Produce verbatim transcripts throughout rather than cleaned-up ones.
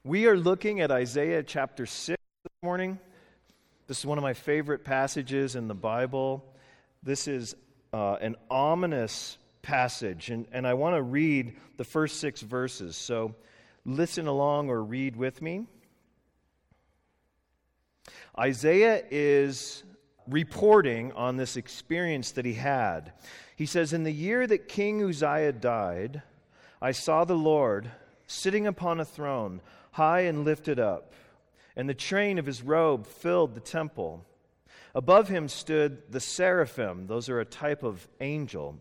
We are looking at Isaiah chapter six this morning. This is one of my favorite passages in the Bible. This is uh, an ominous passage, and, and I want to read the first six verses. So listen along or read with me. Isaiah is reporting on this experience that he had. He says, "In the year that King Uzziah died, I saw the Lord sitting upon a throne, high and lifted up, and the train of his robe filled the temple. Above him stood the seraphim." Those are a type of angel.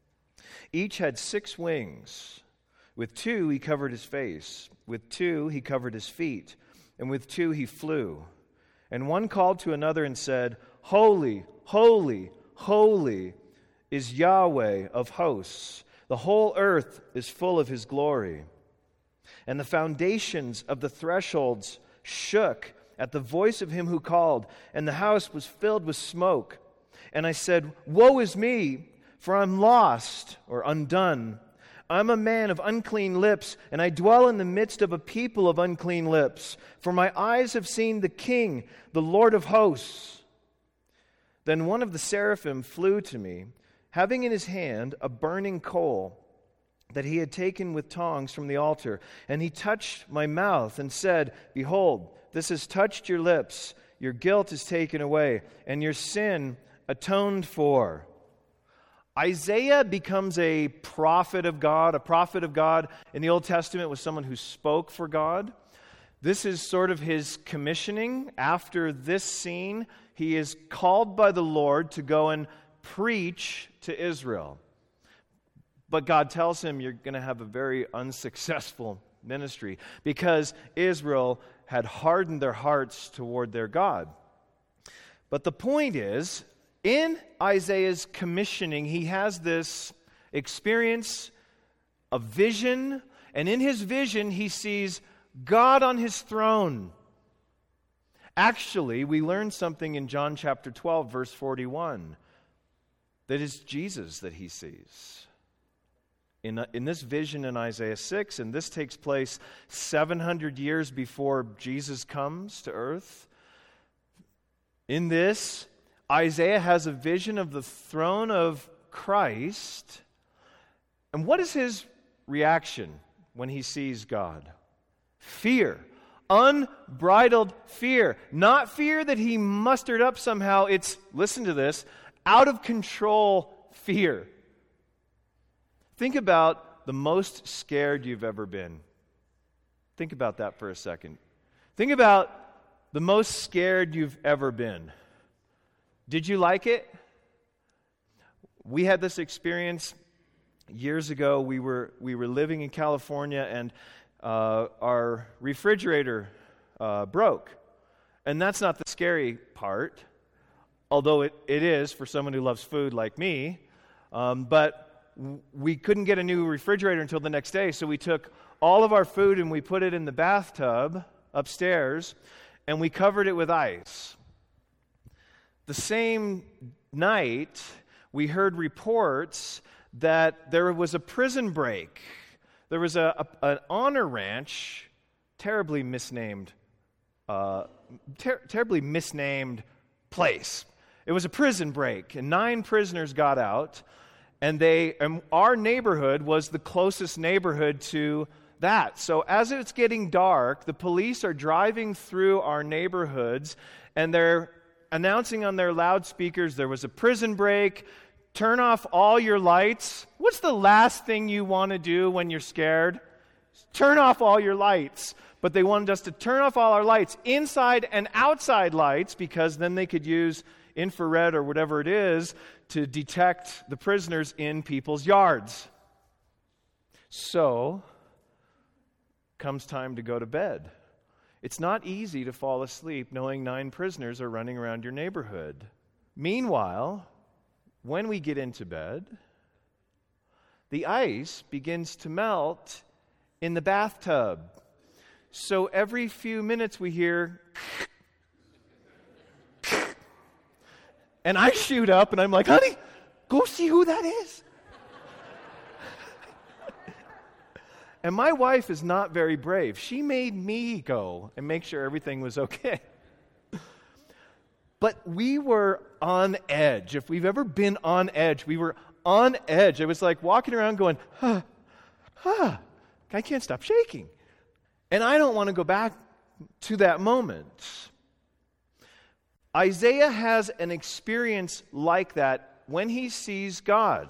"Each had six wings. With two he covered his face, with two he covered his feet, and with two he flew. And one called to another and said, 'Holy, holy, holy is Yahweh of hosts. The whole earth is full of his glory.' And the foundations of the thresholds shook at the voice of him who called, and the house was filled with smoke. And I said, 'Woe is me, for I'm lost,' or undone. 'I'm a man of unclean lips, and I dwell in the midst of a people of unclean lips. For my eyes have seen the King, the Lord of hosts.' Then one of the seraphim flew to me, having in his hand a burning coal that he had taken with tongs from the altar. And he touched my mouth and said, 'Behold, this has touched your lips. Your guilt is taken away, and your sin atoned for.'" Isaiah becomes a prophet of God. A prophet of God in the Old Testament was someone who spoke for God. This is sort of his commissioning. After this scene, he is called by the Lord to go and preach to Israel. But God tells him, you're going to have a very unsuccessful ministry because Israel had hardened their hearts toward their God. But the point is, in Isaiah's commissioning, he has this experience of vision, and in his vision, he sees God on his throne. Actually, we learn something in John chapter twelve, verse forty-one, that is Jesus that he sees. In, in this vision in Isaiah six, and this takes place seven hundred years before Jesus comes to earth. In this, Isaiah has a vision of the throne of Christ. And what is his reaction when he sees God? Fear. Unbridled fear. Not fear that he mustered up somehow. It's, listen to this, out of control fear. Think about the most scared you've ever been. Think about that for a second. Think about the most scared you've ever been. Did you like it? We had this experience years ago. We were we were living in California, and uh, our refrigerator uh, broke. And that's not the scary part, although it, it is for someone who loves food like me. Um, but we couldn't get a new refrigerator until the next day, so we took all of our food and we put it in the bathtub upstairs, and we covered it with ice. The same night, we heard reports that there was a prison break. There was a, a an honor ranch, terribly misnamed, uh, ter- terribly misnamed place. It was a prison break, and nine prisoners got out. And they, and our neighborhood was the closest neighborhood to that. So as it's getting dark, the police are driving through our neighborhoods, and they're announcing on their loudspeakers, there was a prison break, turn off all your lights. What's the last thing you want to do when you're scared? Turn off all your lights. But they wanted us to turn off all our lights, inside and outside lights, because then they could use infrared or whatever it is to detect the prisoners in people's yards. So, comes time to go to bed. It's not easy to fall asleep knowing nine prisoners are running around your neighborhood. Meanwhile, when we get into bed, the ice begins to melt in the bathtub. So every few minutes we hear and I shoot up and I'm like, honey, go see who that is. And my wife is not very brave. She made me go and make sure everything was okay. But we were on edge. If we've ever been on edge, we were on edge. It was like walking around going, huh, huh, I can't stop shaking. And I don't want to go back to that moment. Isaiah has an experience like that when he sees God.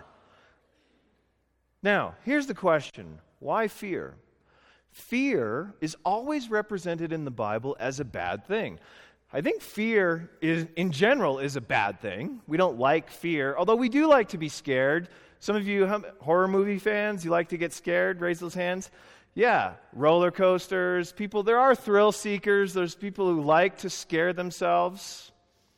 Now, here's the question. Why fear? Fear is always represented in the Bible as a bad thing. I think fear is, in general, is a bad thing. We don't like fear, although we do like to be scared. Some of you horror movie fans, you like to get scared? Raise those hands. Yeah, roller coasters, people, there are thrill seekers. There's people who like to scare themselves.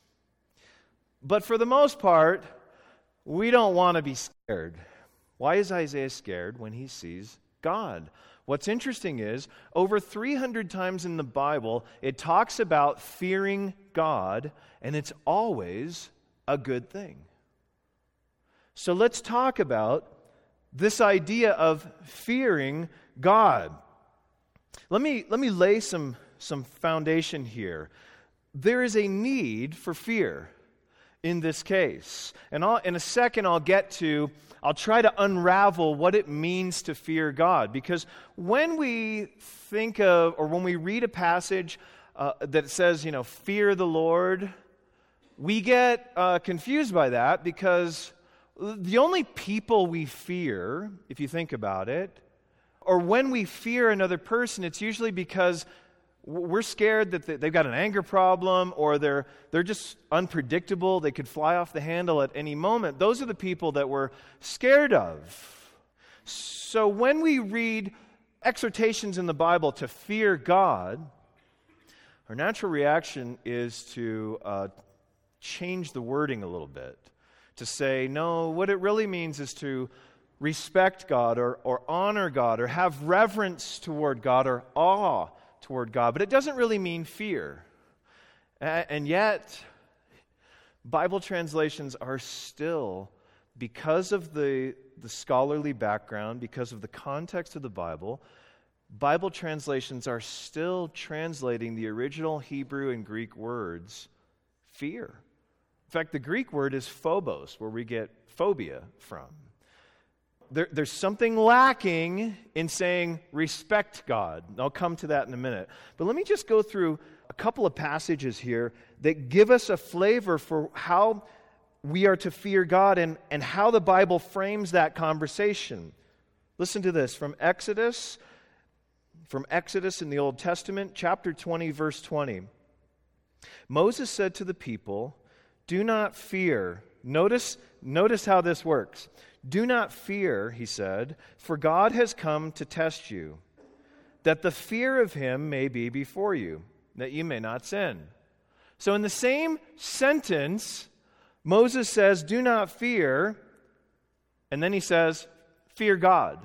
But for the most part, we don't want to be scared. Why is Isaiah scared when he sees God? What's interesting is, over three hundred times in the Bible, it talks about fearing God, and it's always a good thing. So let's talk about this idea of fearing God. Let me, let me lay some, some foundation here. There is a need for fear in this case. And I'll, in a second, I'll get to I'll try to unravel what it means to fear God. Because when we think of, or when we read a passage uh, that says, you know, fear the Lord, we get uh, confused by that because the only people we fear, if you think about it, or when we fear another person, it's usually because we're scared that they've got an anger problem, or they're they're just unpredictable. They could fly off the handle at any moment. Those are the people that we're scared of. So when we read exhortations in the Bible to fear God, our natural reaction is to uh, change the wording a little bit. To say, no, what it really means is to respect God, or, or honor God, or have reverence toward God, or awe toward God, but it doesn't really mean fear. And yet, Bible translations are still, because of the, the scholarly background, because of the context of the Bible, Bible translations are still translating the original Hebrew and Greek words, fear. In fact, the Greek word is phobos, where we get phobia from. There, there's something lacking in saying respect God. I'll come to that in a minute. But let me just go through a couple of passages here that give us a flavor for how we are to fear God and, and how the Bible frames that conversation. Listen to this from Exodus, from Exodus in the Old Testament, chapter twenty, verse twenty. Moses said to the people, "Do not fear." Notice, notice how this works. "Do not fear," he said, "for God has come to test you, that the fear of him may be before you, that you may not sin." So in the same sentence, Moses says, "Do not fear," and then he says, "Fear God."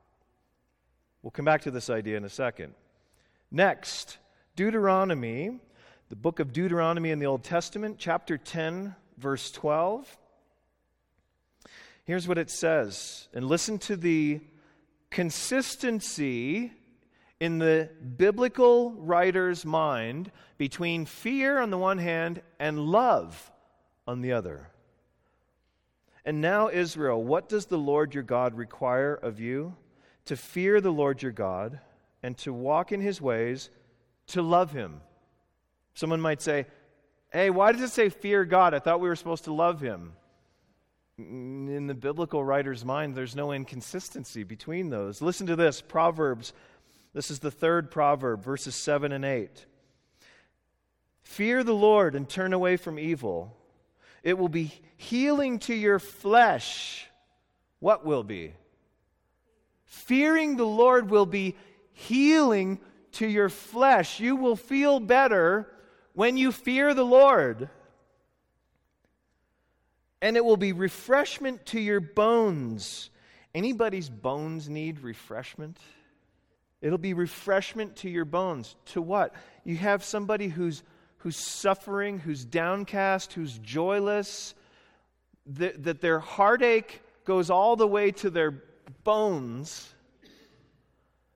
We'll come back to this idea in a second. Next, Deuteronomy, the book of Deuteronomy in the Old Testament, chapter ten, verse twelve. Here's what it says, and listen to the consistency in the biblical writer's mind between fear on the one hand and love on the other. "And now, Israel, what does the Lord your God require of you? To fear the Lord your God and to walk in his ways, to love him." Someone might say, "Hey, why does it say fear God? I thought we were supposed to love him." In the biblical writer's mind, there's no inconsistency between those. Listen to this, Proverbs. This is the third proverb, verses seven and eight. "Fear the Lord and turn away from evil. It will be healing to your flesh." What will be? Fearing the Lord will be healing to your flesh. You will feel better when you fear the Lord. "And it will be refreshment to your bones." Anybody's bones need refreshment? It'll be refreshment to your bones. To what? You have somebody who's who's suffering, who's downcast, who's joyless, that, that their heartache goes all the way to their bones.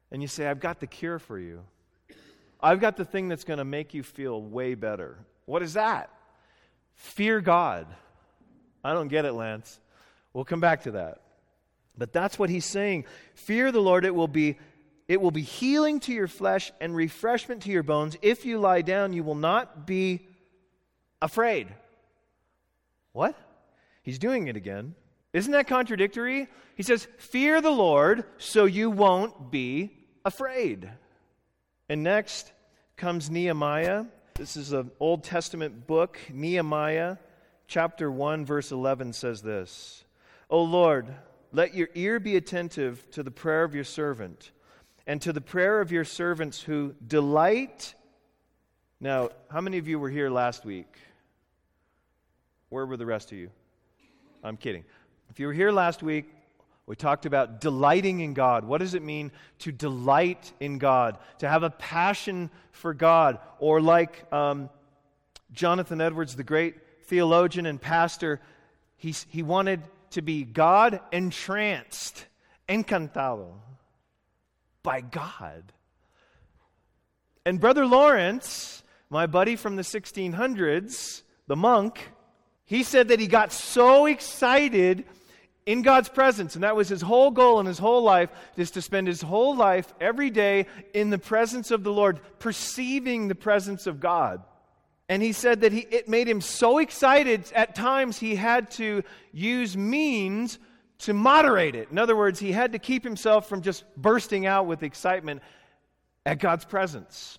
And you say, I've got the cure for you. I've got the thing that's going to make you feel way better. What is that? Fear God. I don't get it, Lance. We'll come back to that. But that's what he's saying. Fear the Lord. It will be, it will be healing to your flesh and refreshment to your bones. If you lie down, you will not be afraid. What? He's doing it again. Isn't that contradictory? He says, fear the Lord so you won't be afraid. And next comes Nehemiah. This is an Old Testament book. Nehemiah chapter one verse eleven says this. O Lord, let your ear be attentive to the prayer of your servant and to the prayer of your servants who delight. Now, how many of you were here last week? Where were the rest of you? I'm kidding. If you were here last week, we talked about delighting in God. What does it mean to delight in God? To have a passion for God. Or like um, Jonathan Edwards, the great theologian and pastor, he, he wanted to be God entranced, encantado, by God. And Brother Lawrence, my buddy from the sixteen hundreds, the monk, he said that he got so excited in God's presence, and that was his whole goal in his whole life, is to spend his whole life every day in the presence of the Lord, perceiving the presence of God. And he said that he, it made him so excited, at times he had to use means to moderate it. In other words, he had to keep himself from just bursting out with excitement at God's presence.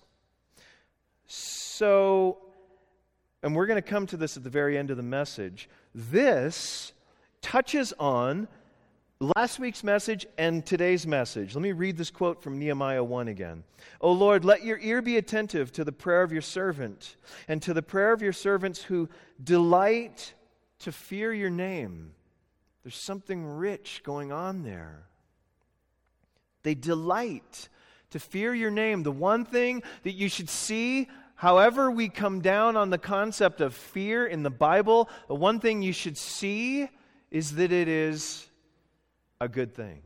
So, and we're going to come to this at the very end of the message, this touches on last week's message and today's message. Let me read this quote from Nehemiah one again. O Lord, let your ear be attentive to the prayer of your servant and to the prayer of your servants who delight to fear your name. There's something rich going on there. They delight to fear your name. The one thing that you should see, however we come down on the concept of fear in the Bible, the one thing you should see is that it is a good thing.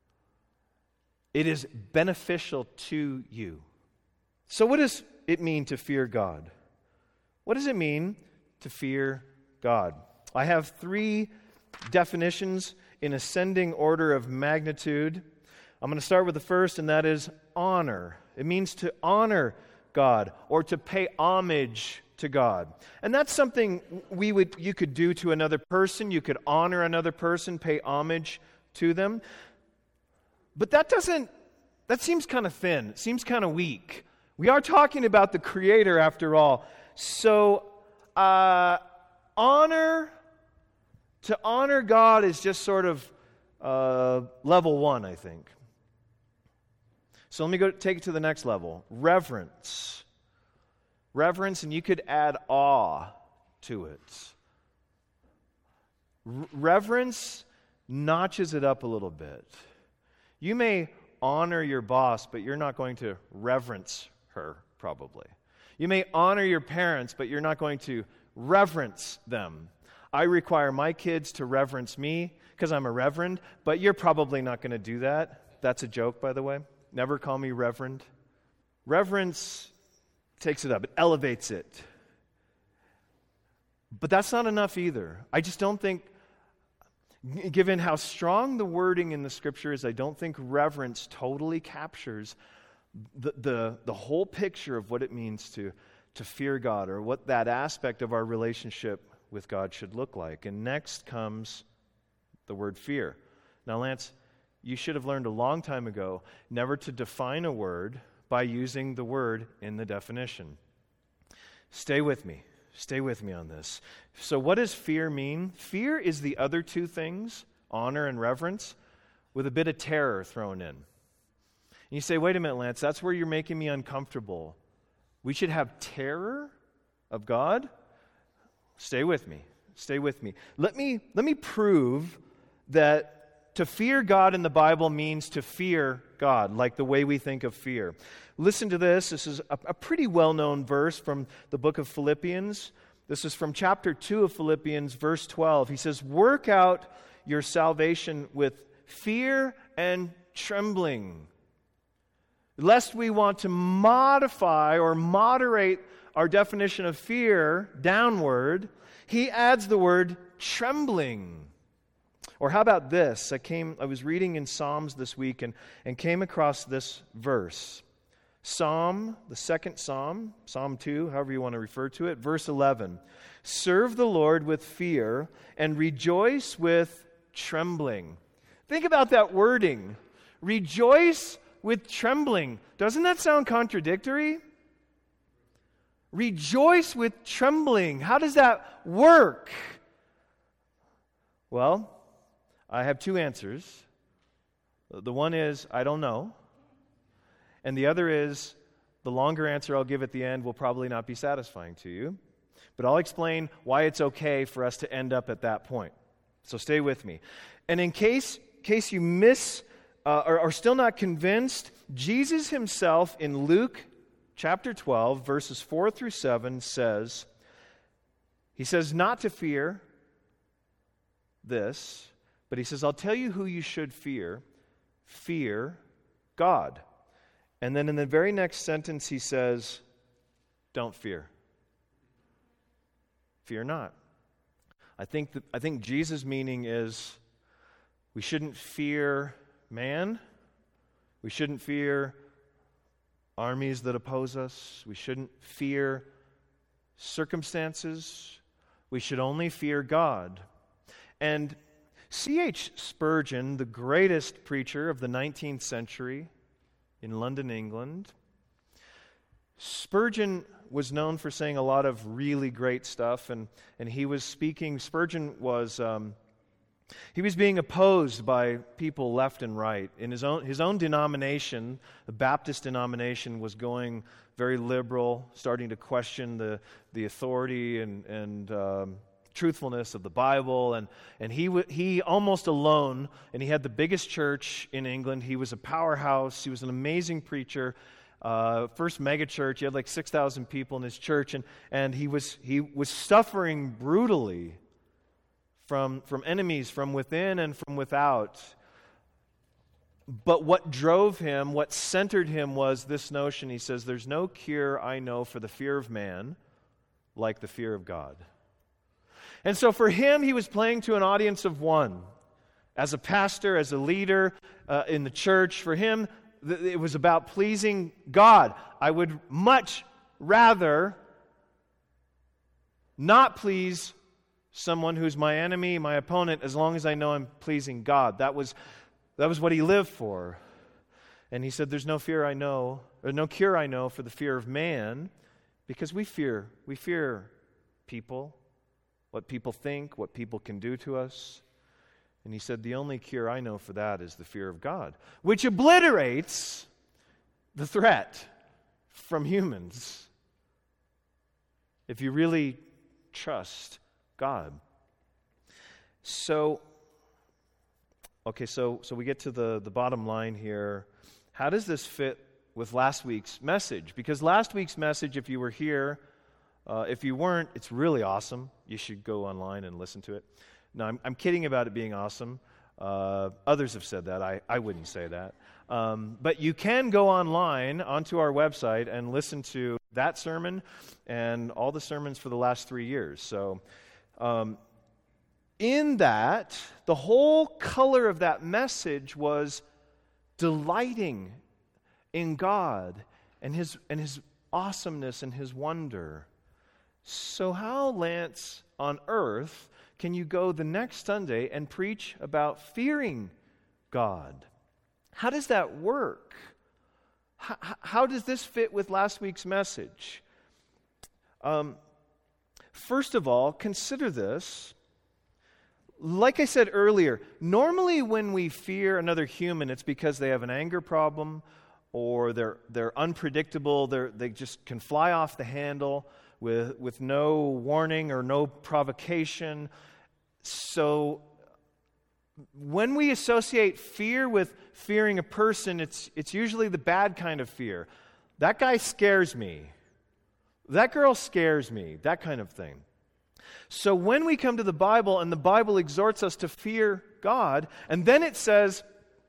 It is beneficial to you. So what does it mean to fear God? What does it mean to fear God? I have three definitions in ascending order of magnitude. I'm going to start with the first, and that is honor. It means to honor God or to pay homage to God. And that's something we would you could do to another person. You could honor another person, pay homage to them. But that doesn't, that seems kind of thin. It seems kind of weak. We are talking about the Creator after all. So, uh, honor, to honor God is just sort of uh, level one, I think. So let me go take it to the next level. Reverence. Reverence, and you could add awe to it. R- reverence notches it up a little bit. You may honor your boss, but you're not going to reverence her, probably. You may honor your parents, but you're not going to reverence them. I require my kids to reverence me because I'm a reverend, but you're probably not going to do that. That's a joke, by the way. Never call me reverend. Reverence takes it up. It elevates it. But that's not enough either. I just don't think, given how strong the wording in the Scripture is, I don't think reverence totally captures the, the, the whole picture of what it means to, to fear God, or what that aspect of our relationship with God should look like. And next comes the word fear. Now, Lance, you should have learned a long time ago never to define a word by using the word in the definition. Stay with me. Stay with me on this. So what does fear mean? Fear is the other two things, honor and reverence, with a bit of terror thrown in. And you say, wait a minute, Lance, that's where you're making me uncomfortable. We should have terror of God? Stay with me. Stay with me. Let me, let me prove that to fear God in the Bible means to fear God, like the way we think of fear. Listen to this. This is a, a pretty well-known verse from the book of Philippians. This is from chapter two of Philippians, verse twelve. He says, work out your salvation with fear and trembling. lest we want to modify or moderate our definition of fear downward, he adds the word trembling. Or how about this? I came, I was reading in Psalms this week and, and came across this verse. Psalm, the second Psalm, Psalm two, however you want to refer to it, verse eleven. Serve the Lord with fear and rejoice with trembling. Think about that wording. Rejoice with trembling. Doesn't that sound contradictory? Rejoice with trembling. How does that work? Well, I have two answers. The one is, I don't know. And the other is, the longer answer I'll give at the end will probably not be satisfying to you. But I'll explain why it's okay for us to end up at that point. So stay with me. And in case, case you miss uh, or are still not convinced, Jesus himself in Luke chapter twelve, verses four through seven says, he says not to fear this, but he says, I'll tell you who you should fear. Fear God. And then in the very next sentence he says, don't fear. Fear not. I think that, I think Jesus' meaning is we shouldn't fear man. We shouldn't fear armies that oppose us. We shouldn't fear circumstances. We should only fear God. And C H Spurgeon, the greatest preacher of the nineteenth century in London, England, Spurgeon was known for saying a lot of really great stuff, and, and he was speaking, Spurgeon was, um, he was being opposed by people left and right. In his own, his own denomination, the Baptist denomination, was going very liberal, starting to question the, the authority and, and um, truthfulness of the Bible, and, and he w- he almost alone, and he had the biggest church in England. He was a powerhouse. He was an amazing preacher. Uh, first mega church. He had like six thousand people in his church, and, and he was he was suffering brutally from, from enemies from within and from without. But what drove him, what centered him, was this notion. He says, there's no cure I know for the fear of man like the fear of God. And so for him, he was playing to an audience of one. As a pastor, as a leader uh, in the church, for him, th- it was about pleasing God. I would much rather not please someone who's my enemy, my opponent, as long as I know I'm pleasing God. That was, that was what he lived for. And he said, there's no fear I know, or no cure I know for the fear of man, because we fear, we fear people. What people think, what people can do to us. And he said, the only cure I know for that is the fear of God, which obliterates the threat from humans if you really trust God. So, okay, so, so we get to the, the bottom line here. How does this fit with last week's message? Because last week's message, if you were here, Uh, if you weren't, it's really awesome. You should go online and listen to it. No, I'm, I'm kidding about it being awesome. Uh, others have said that. I, I wouldn't say that. Um, but you can go online onto our website and listen to that sermon and all the sermons for the last three years. So um, in that, the whole color of that message was delighting in God and His and His awesomeness and His wonder. So how, Lance, on earth can you go the next Sunday and preach about fearing God? How does that work? How, how does this fit with last week's message? Um, first of all, consider this. Like I said earlier, normally when we fear another human, it's because they have an anger problem or they're they're unpredictable, they're, they just can fly off the handle with, with no warning or no provocation. So when we associate fear with fearing a person, it's it's usually the bad kind of fear. That guy scares me. That girl scares me. That kind of thing. So when we come to the Bible and the Bible exhorts us to fear God, and then it says,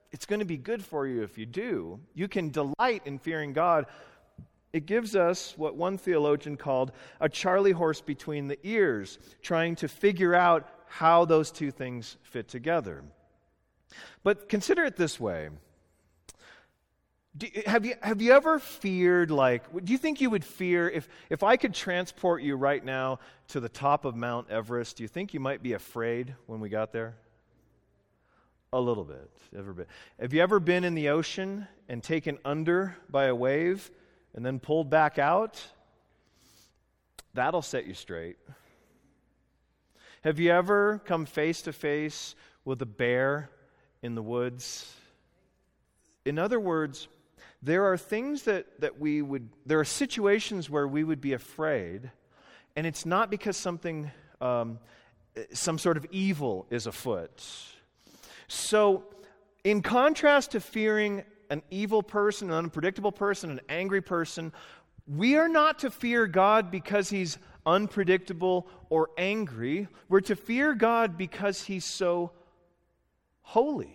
it's going to be good for you if you do. You can delight in fearing God. It gives us what one theologian called a Charlie horse between the ears, trying to figure out how those two things fit together. But consider it this way. Do, have you have you ever feared, like, do you think you would fear, if, if I could transport you right now to the top of Mount Everest, do you think you might be afraid when we got there? A little bit. Ever been. Have you ever been in the ocean and taken under by a wave and then pulled back out? That'll set you straight. Have you ever come face to face with a bear in the woods? In other words, there are things that, that we would, there are situations where we would be afraid, and it's not because something, um, some sort of evil is afoot. So, in contrast to fearing an evil person, an unpredictable person, an angry person, we are not to fear God because He's unpredictable or angry. We're to fear God because He's so holy.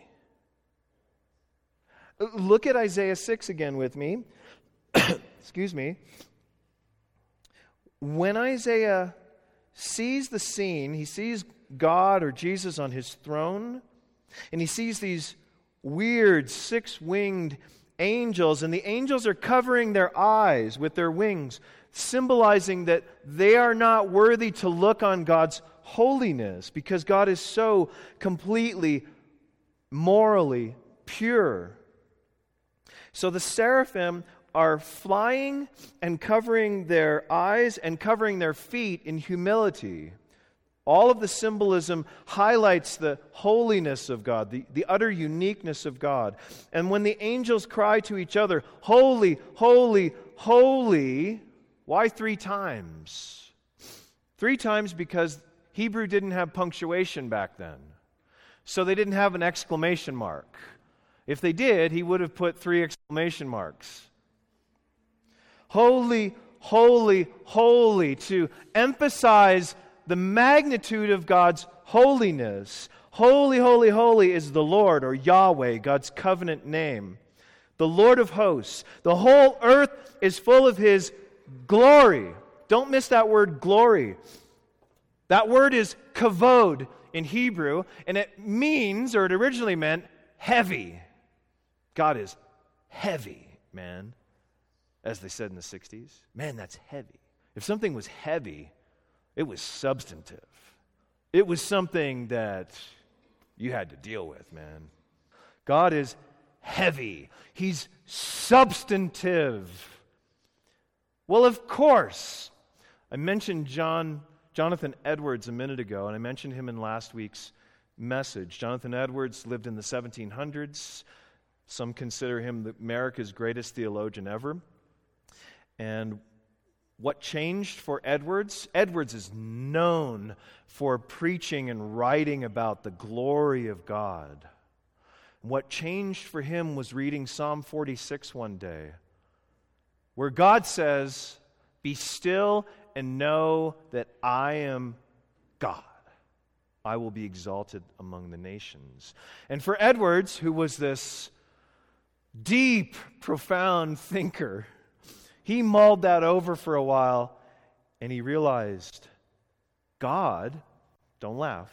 Look at Isaiah six again with me. Excuse me. When Isaiah sees the scene, he sees God or Jesus on His throne, and he sees these weird six-winged angels, and the angels are covering their eyes with their wings, symbolizing that they are not worthy to look on God's holiness because God is so completely morally pure. So the seraphim are flying and covering their eyes and covering their feet in humility. All of the symbolism highlights the holiness of God, the, the utter uniqueness of God. And when the angels cry to each other, holy, holy, holy, why three times? Three times because Hebrew didn't have punctuation back then. So they didn't have an exclamation mark. If they did, he would have put three exclamation marks. Holy, holy, holy, to emphasize the magnitude of God's holiness. Holy, holy, holy is the Lord, or Yahweh, God's covenant name. The Lord of hosts. The whole earth is full of His glory. Don't miss that word glory. That word is kavod in Hebrew, and it means, or it originally meant, heavy. God is heavy, man. As they said in the sixties. Man, that's heavy. If something was heavy, it was substantive. It was something that you had to deal with, man. God is heavy. He's substantive. Well, of course. I mentioned John, Jonathan Edwards a minute ago, and I mentioned him in last week's message. Jonathan Edwards lived in the seventeen hundreds. Some consider him America's greatest theologian ever. And what changed for Edwards? Edwards is known for preaching and writing about the glory of God. What changed for him was reading Psalm forty-six one day, where God says, "Be still and know that I am God. I will be exalted among the nations." And for Edwards, who was this deep, profound thinker, he mulled that over for a while, and he realized God, don't laugh,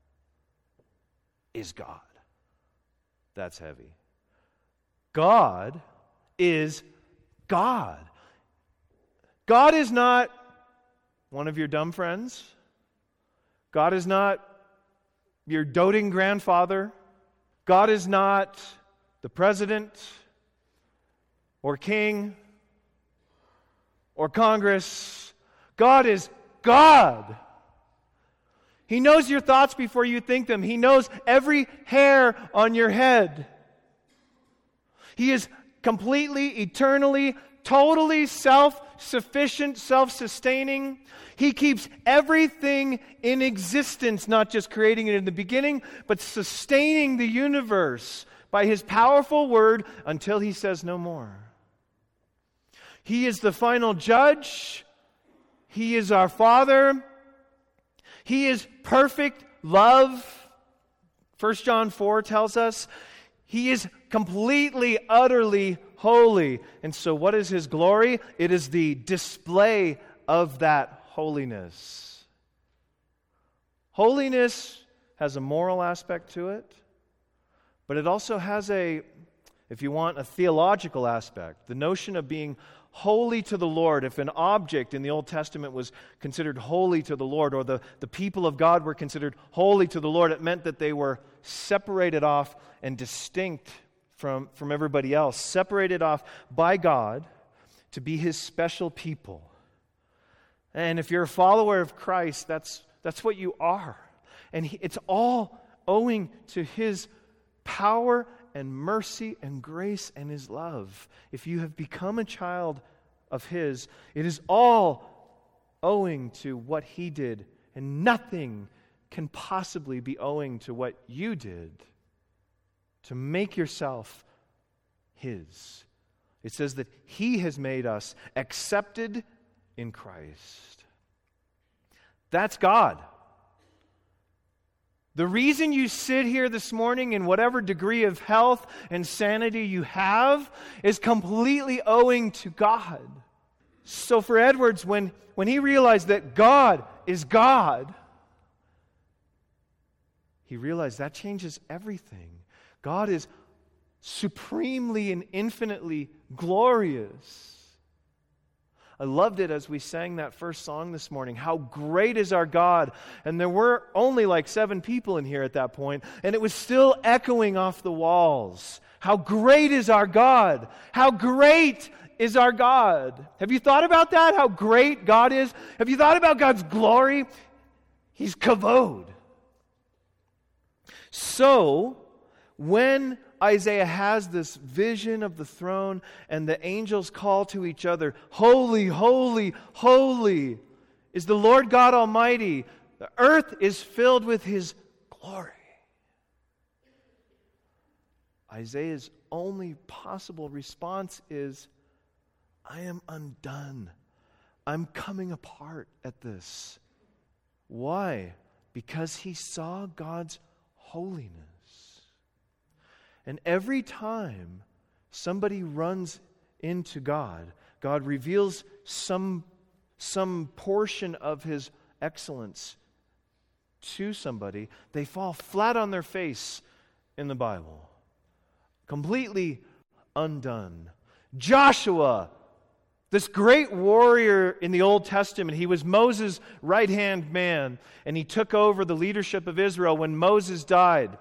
is God. That's heavy. God is God. God is not one of your dumb friends. God is not your doting grandfather. God is not the president or king or Congress. God is God. He knows your thoughts before you think them. He knows every hair on your head. He is completely, eternally, totally self-sufficient, self-sustaining. He keeps everything in existence, not just creating it in the beginning, but sustaining the universe by His powerful word until He says no more. He is the final judge. He is our Father. He is perfect love. First John four tells us He is completely, utterly holy. And so what is His glory? It is the display of that holiness. Holiness has a moral aspect to it, but it also has a, if you want, a theological aspect. The notion of being holy to the Lord. If an object in the Old Testament was considered holy to the Lord, or the, the people of God were considered holy to the Lord, it meant that they were separated off and distinct from, from everybody else, separated off by God to be His special people. And if you're a follower of Christ, that's, that's what you are. And he, it's all owing to His power and mercy and grace and His love. If you have become a child of His, it is all owing to what He did, and nothing can possibly be owing to what you did to make yourself His. It says that He has made us accepted in Christ. That's God. The reason you sit here this morning in whatever degree of health and sanity you have is completely owing to God. So for Edwards, when, when he realized that God is God, he realized that changes everything. God is supremely and infinitely glorious. I loved it as we sang that first song this morning. How great is our God. And there were only like seven people in here at that point, and it was still echoing off the walls. How great is our God. How great is our God. Have you thought about that? How great God is? Have you thought about God's glory? He's kavod. So, when Isaiah has this vision of the throne and the angels call to each other, "Holy, holy, holy is the Lord God Almighty. The earth is filled with His glory." Isaiah's only possible response is, I am undone. I'm coming apart at this. Why? Because he saw God's holiness. And every time somebody runs into God, God reveals some, some portion of His excellence to somebody, they fall flat on their face in the Bible. Completely undone. Joshua, this great warrior in the Old Testament, he was Moses' right-hand man, and he took over the leadership of Israel when Moses died.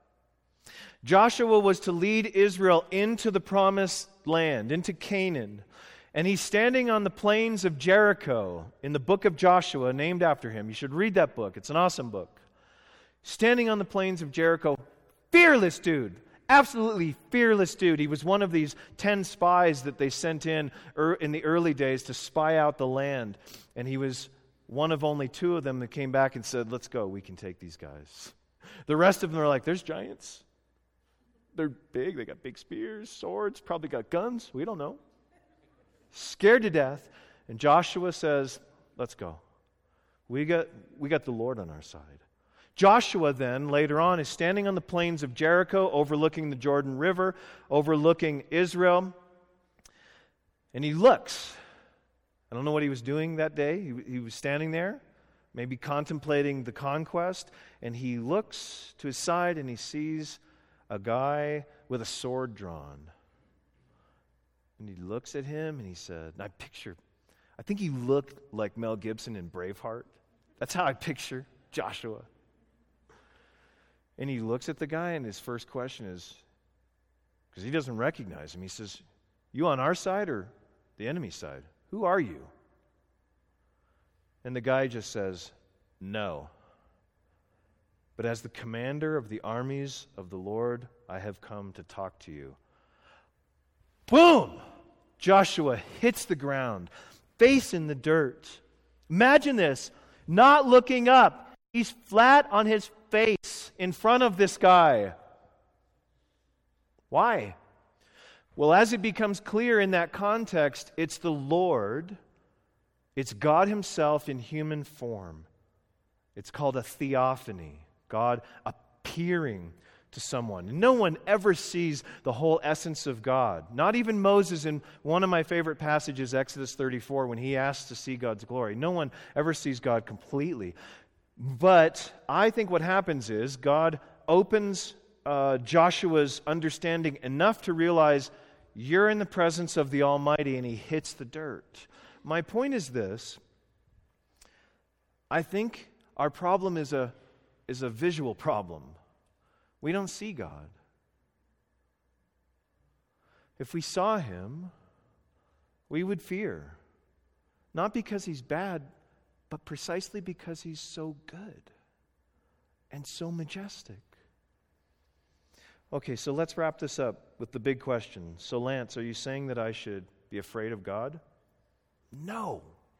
Joshua was to lead Israel into the promised land, into Canaan. And he's standing on the plains of Jericho in the book of Joshua, named after him. You should read that book. It's an awesome book. Standing on the plains of Jericho, fearless dude, absolutely fearless dude. He was one of these ten spies that they sent in in the early days to spy out the land. And he was one of only two of them that came back and said, "Let's go, we can take these guys." The rest of them are like, "There's giants. They're big, they got big spears, swords, probably got guns, we don't know." Scared to death. And Joshua says, "Let's go. We got, we got the Lord on our side." Joshua then, later on, is standing on the plains of Jericho, overlooking the Jordan River, overlooking Israel. And he looks. I don't know what he was doing that day. He, he was standing there, maybe contemplating the conquest. And he looks to his side and he sees a guy with a sword drawn. And he looks at him and he said, and I picture, I think he looked like Mel Gibson in Braveheart. That's how I picture Joshua. And he looks at the guy and his first question is, because he doesn't recognize him, he says, "You on our side or the enemy's side? Who are you?" And the guy just says, "No. But as the commander of the armies of the Lord, I have come to talk to you." Boom! Joshua hits the ground, face in the dirt. Imagine this, not looking up. He's flat on his face in front of this guy. Why? Well, as it becomes clear in that context, it's the Lord, it's God Himself in human form. It's called a theophany. God appearing to someone. No one ever sees the whole essence of God. Not even Moses in one of my favorite passages, Exodus thirty-four, when he asks to see God's glory. No one ever sees God completely. But I think what happens is God opens uh, Joshua's understanding enough to realize you're in the presence of the Almighty, and he hits the dirt. My point is this. I think our problem is a, is a visual problem. We don't see God. If we saw him, we would fear. Not because he's bad, but precisely because he's so good and so majestic. Okay, so let's wrap this up with the big question. So, Lance, are you saying that I should be afraid of God? No.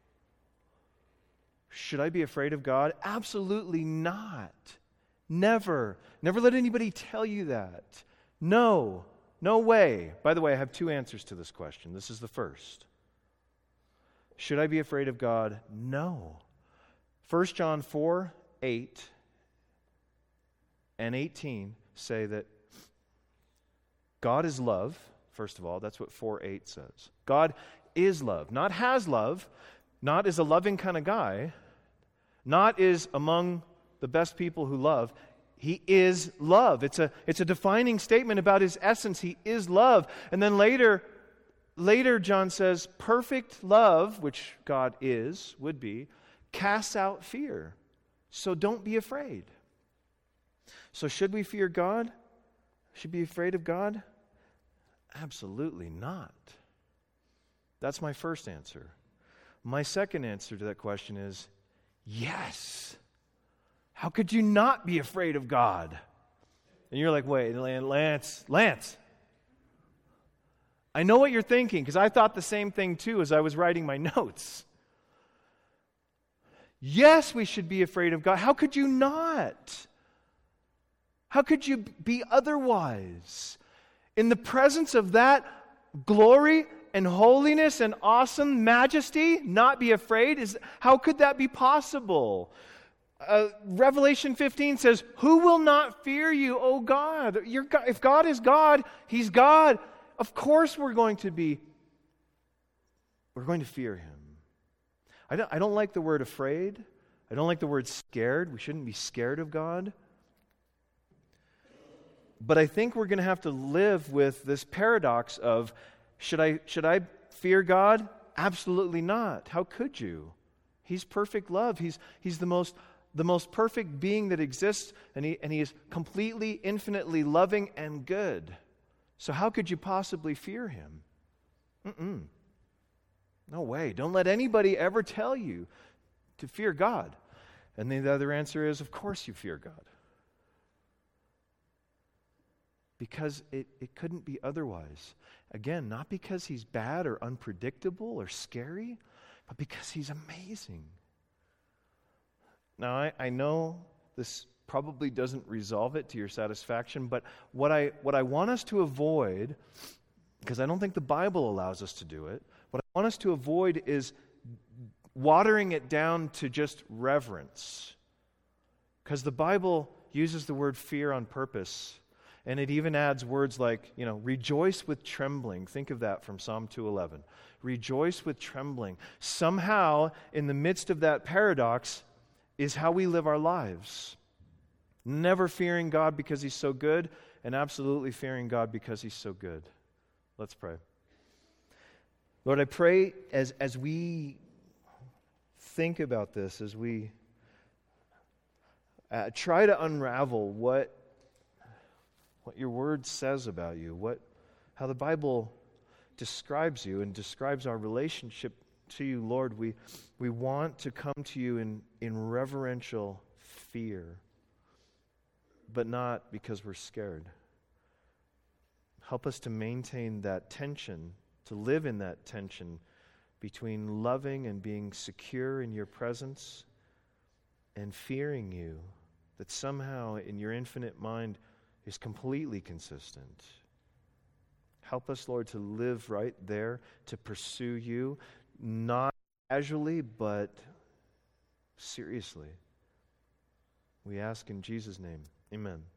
Should I be afraid of God? Absolutely not. Never. Never let anybody tell you that. No. No way. By the way, I have two answers to this question. This is the first. Should I be afraid of God? No. First John four, eight and eighteen say that God is love, first of all. That's what four eight says. God is love. Not has love. Not is a loving kind of guy. Not is among the best people who love. He is love. It's a, it's a defining statement about his essence. He is love. And then later, later John says, perfect love, which God is, would be, casts out fear. So don't be afraid. So should we fear God? Should we be afraid of God? Absolutely not. That's my first answer. My second answer to that question is yes. How could you not be afraid of God? And you're like, wait, Lance, Lance. I know what you're thinking, because I thought the same thing too as I was writing my notes. Yes, we should be afraid of God. How could you not? How could you be otherwise? In the presence of that glory and holiness and awesome majesty, not be afraid? Is how could that be possible? Uh, Revelation fifteen says, who will not fear you, O God? You're God? If God is God, he's God. Of course we're going to be, we're going to fear him. I don't, I don't like the word afraid. I don't like the word scared. We shouldn't be scared of God. But I think we're going to have to live with this paradox of, should I, should I fear God? Absolutely not. How could you? He's perfect love. He's, he's the most the most perfect being that exists, and he, and he is completely, infinitely loving and good. So how could you possibly fear him? Mm-mm. No way. Don't let anybody ever tell you to fear God. And the other answer is, of course you fear God. Because it, it couldn't be otherwise. Again, not because he's bad or unpredictable or scary, but because he's amazing. Now, I, I know this probably doesn't resolve it to your satisfaction, but what I what I want us to avoid, because I don't think the Bible allows us to do it, what I want us to avoid is watering it down to just reverence. Because the Bible uses the word fear on purpose, and it even adds words like, you know, rejoice with trembling. Think of that from Psalm two eleven. Rejoice with trembling. Somehow, in the midst of that paradox, is how we live our lives. Never fearing God because he's so good, and absolutely fearing God because he's so good. Let's pray. Lord, I pray as, as we think about this, as we uh, try to unravel what, what your word says about you, what, how the Bible describes you and describes our relationship to you, Lord, we we want to come to you in, in reverential fear, but not because we're scared. Help us to maintain that tension, to live in that tension between loving and being secure in your presence and fearing you, that somehow in your infinite mind is completely consistent. Help us, Lord, to live right there, to pursue you, not casually, but seriously. We ask in Jesus' name. Amen.